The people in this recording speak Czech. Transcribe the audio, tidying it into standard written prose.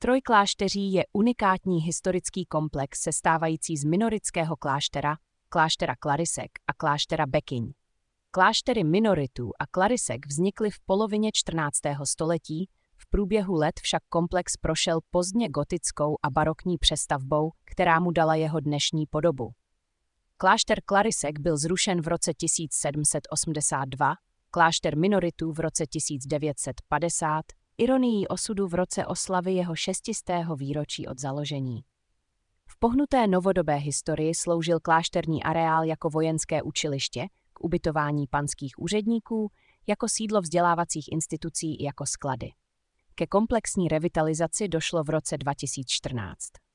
Trojklášteří je unikátní historický komplex sestávající z minoritského kláštera, kláštera Klarisek a kláštera Bekyň. Kláštery minoritů a Klarisek vznikly v polovině 14. století, v průběhu let však komplex prošel pozdně gotickou a barokní přestavbou, která mu dala jeho dnešní podobu. Klášter Klarisek byl zrušen v roce 1782, klášter minoritů v roce 1950, ironií osudu v roce oslavy jeho 600. výročí od založení. V pohnuté novodobé historii sloužil klášterní areál jako vojenské učiliště, k ubytování panských úředníků, jako sídlo vzdělávacích institucí i jako sklady. Ke komplexní revitalizaci došlo v roce 2014.